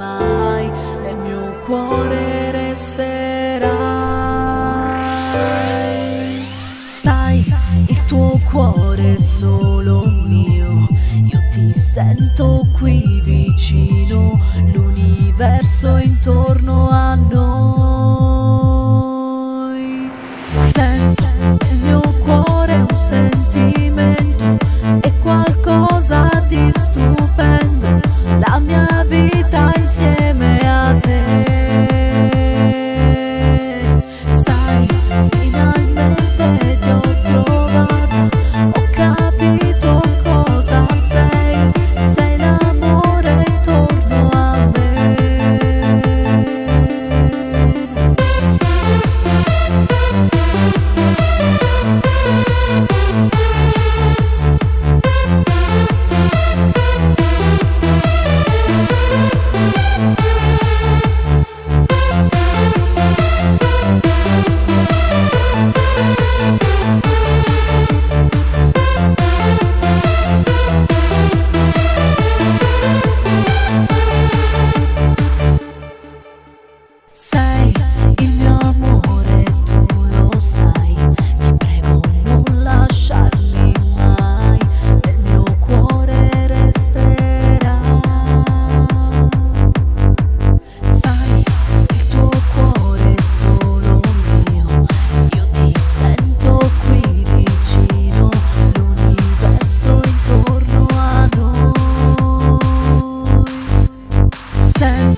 mai, nel mio cuore resterai. Sai, il tuo cuore è solo mio, io ti sento qui vicino, l'universo intorno a noi. Sento nel mio cuore un sentimento, è qualcosa di stupendo, la mia vita insieme a te. Sai, finalmente ti ho trovata, ho capito cosa sei, sei l'amore intorno a me. Sei il mio amore, tu lo sai, ti prego non lasciarmi mai, nel mio cuore resterai. Sai, il tuo cuore è solo mio, io ti sento qui vicino, l'universo intorno a noi.